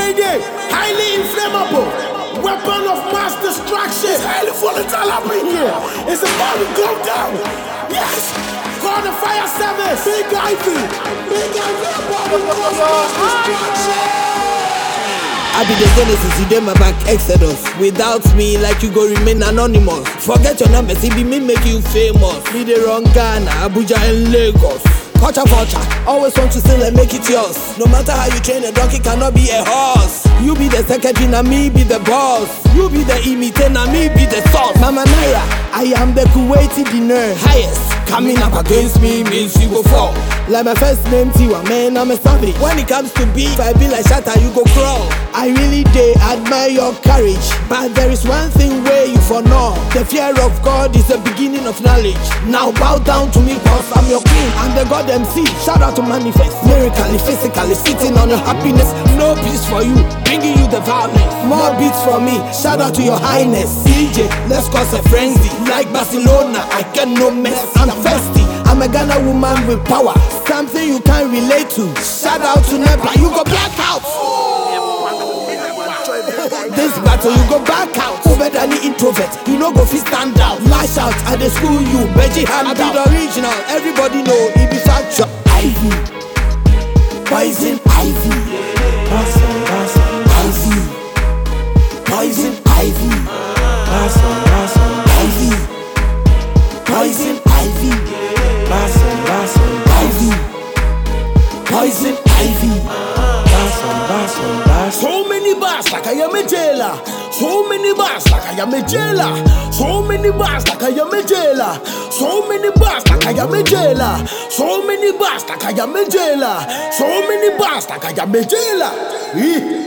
Mayday, highly inflammable, weapon of mass destruction. It's highly volatile up in here. It's about to go down. Yes. Call the fire service. Big Ivy. Big Ivy about to cause mass destruction. I be the Genesis, you dey my back, Exodus. Without me, like you go remain anonymous. Forget your numbers, it be me make you famous. Be the wrong Ghana, Abuja and Lagos. Culture, always want to steal and make it yours. No matter how you train, a donkey cannot be a horse. You be the secretary, na me be the boss. You be the imitator, na me be the sauce. Mama Naira, I am the Kuwaiti dinner. Highest, coming up against me means you go fall. Like my first name Tiwa, man, I'm a savage. When it comes to beef, I be like Shatta, you go crawl. I really admire your courage, but there is one thing where you for know. The fear of God is the beginning of knowledge. Now bow down to me, cause I'm your king. I'm the God MC. Shout out to Manifest. Lyrically, physically, sitting on your happiness. No peace for you, bringing you the violence. More beats for me. Shout out to your highness. CJ, let's cause a frenzy. Like Barcelona, I get no mess. I'm thirsty. I'm a Ghana woman with power. Something you can't relate to. Shout out to Nebla, you go black out. This battle you go back out. Over than the introvert, you know go fit stand out. Lash out at the school you, Beji hand out. I be the original, everybody know it be factual. Ivy, poison ivy, ivy, poison ivy, ivy, poison ivy, ivy, poison ivy. So many bars like I am a jailer. So many bars like I am a jailer. So many bars like I am a jailer. So many bars like I am a jailer. So many bars like I am a jailer. So many bars like I am a jailer.